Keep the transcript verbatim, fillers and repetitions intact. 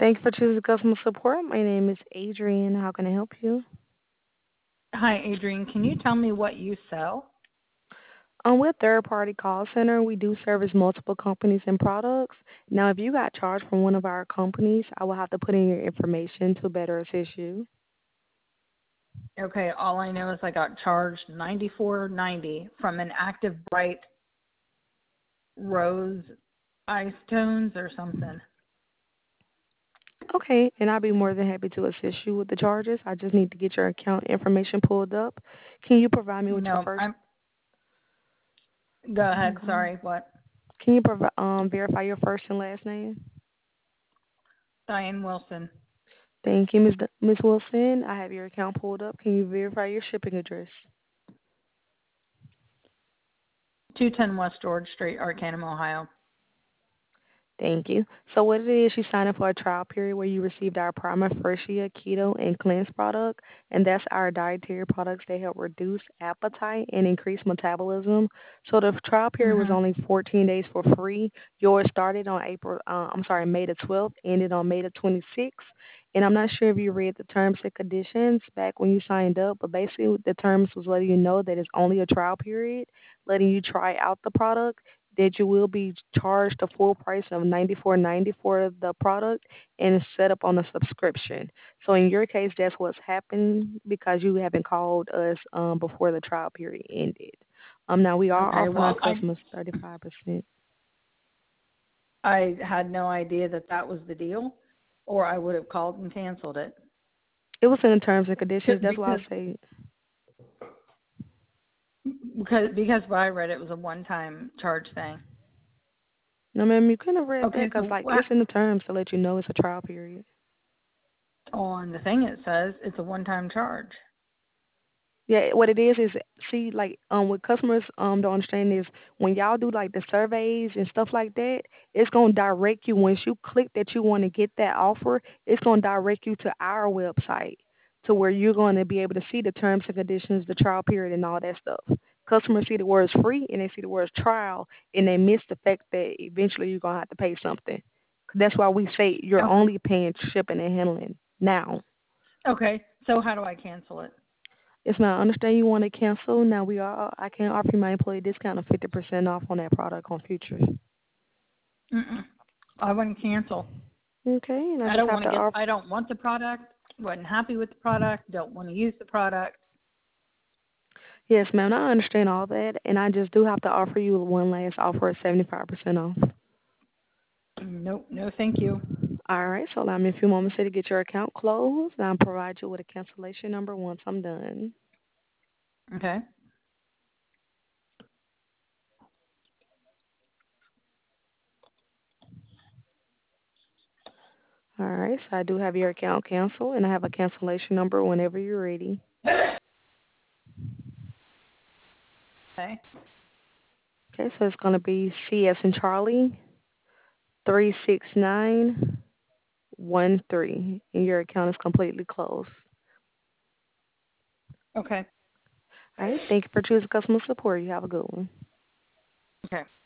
Thank you for choosing customer support. My name is Adrian. How can I help you? Hi, Adrian. Can you tell me what you sell? Um, we're a third-party call center. We do service multiple companies and products. Now, if you got charged from one of our companies, I will have to put in your information to better assist you. Okay, all I know is I got charged ninety-four ninety from an Active Bright Rose Ice Tones or something. Okay, and I'll be more than happy to assist you with the charges. I just need to get your account information pulled up. Can you provide me with your No, first? I'm. Go ahead. Okay. Sorry. What? Can you provi- um verify your first and last name? Diane Wilson, Thank you, Miss D- Miss Wilson. I have your account pulled up. Can you verify your shipping address? two ten West George Street, Arcanum, Ohio. Thank you. So what it is, you signed up for a trial period where you received our Prima Freshia Keto and Cleanse product, and that's our dietary products that help reduce appetite and increase metabolism. So the trial period was Mhm. only fourteen days for free. Yours started on April, uh, I'm sorry, May the twelfth, ended on May the twenty-sixth. And I'm not sure if you read the terms and conditions back when you signed up, but basically the terms was letting you know that it's only a trial period, letting you try out the product, that you will be charged the full price of ninety-four ninety for the product and it's set up on a subscription. So in your case, that's what's happened because you haven't called us um, before the trial period ended. Um, now we are Okay. offering our Well, I customers thirty-five percent. I had no idea that that was the deal, or I would have called and canceled it. It was in the terms and conditions. That's why I Because say, because because what I read, it was a one-time charge thing. no, ma'am, you couldn't have read that Okay. because So like what? it's in the terms to let you know it's a trial period. On the thing it says it's a one-time charge. Yeah, what it is is see like um what customers um don't understand is when y'all do like the surveys and stuff like that, it's gonna direct you once you click that you want to get that offer, it's gonna direct you to our website to where you're gonna be able to see the terms and conditions, the trial period and all that stuff. Customers see the words free and they see the words trial and they miss the fact that eventually you're gonna have to pay something. That's why we say you're Okay. only paying shipping and handling now. Okay. So how do I cancel it? Yes, ma'am. I understand you want to cancel. Now we are. I can offer you my employee discount of fifty percent off on that product on futures. Mm-mm. I want to cancel. Okay, and I I just don't have want to to get. offer. I don't want the product. Wasn't happy with the product. Don't want to use the product. Yes, ma'am. I understand all that, and I just do have to offer you one last offer of seventy-five percent off. Nope. No, thank you. All right. So allow me a few moments here to get your account closed, and I'll provide you with a cancellation number once I'm done. Okay. All right. So I do have your account canceled, and I have a cancellation number whenever you're ready. Okay. Okay. So it's going to be C S and Charlie three six nine one three, and your account is completely closed. Okay. All right. Thank you for choosing customer support. You have a good one. Okay.